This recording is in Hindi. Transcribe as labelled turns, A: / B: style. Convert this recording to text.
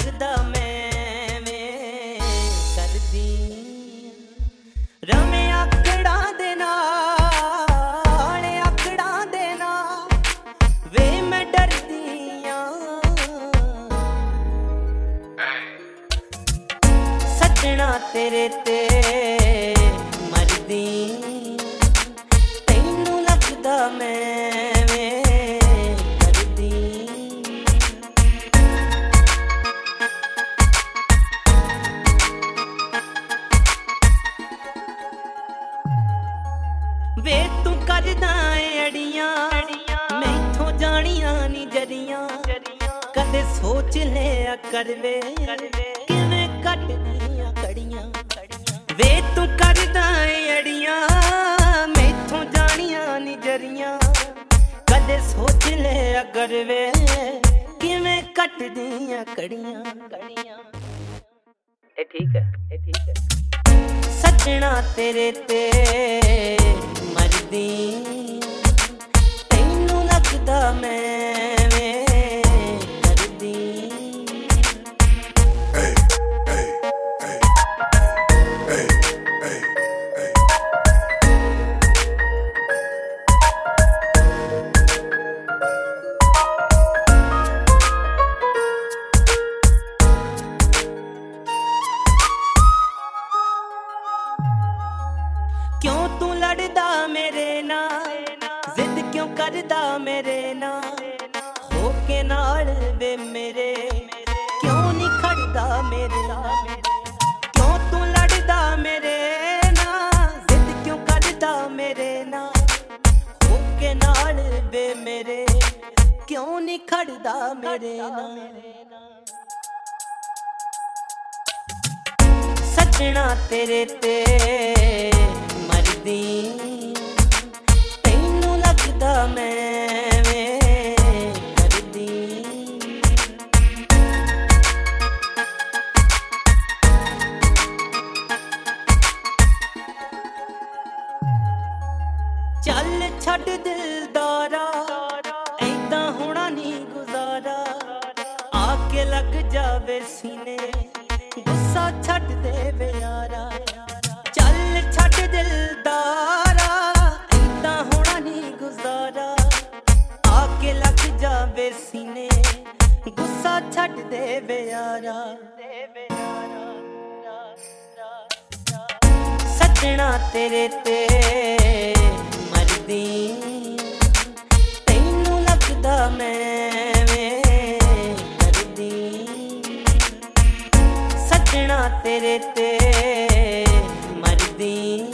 A: लगदा मैं करदी रमे आकड़ा दे नाल आकड़ा दे नाल वे मैं डरदी सजना तेरे ते मरदी तैनू लगदा मैं करदी वे तू करदा अड़ियां मैथों जानियां नी जरियां कदे सोच लिया कर वे किवें कटदियां कड़ियां वे तू करदा अड़ियां मैथों जानियां नी जरियां कदे सोच लिया कर वे किवें कटदियां कड़ियां ए ठीक है सजना तेरे ते मरदी तैनू लगदा मैं करदी क्यों तू लड़दा मेरे नाल जिद क्यों करदा मेरे नाल होके नाल वे मेरे क्यों नहीं खड़दा मेरे नाल क्यों तू लड़दा मेरे नाल जिद क्यों करदा मेरे नाल होके नाल वे मेरे क्यों नहीं खड़दा मेरे नाल सजना तेरे ते मरदी तैनू लगदा मैं करदी चल छड्ड दिलदारा ऐदां होना नहीं गुजारा आके लग जावे सीने गुस्सा छड्ड दे वे यारा चल छड्ड दिलदारा ऐदां होना नहीं गुजारा आके लग जावे सीने गुस्सा छड्ड दे वे यारा सजना तेरे ते मरदी तैनू लगदा मैं करदी सजना तेरे ते मरदी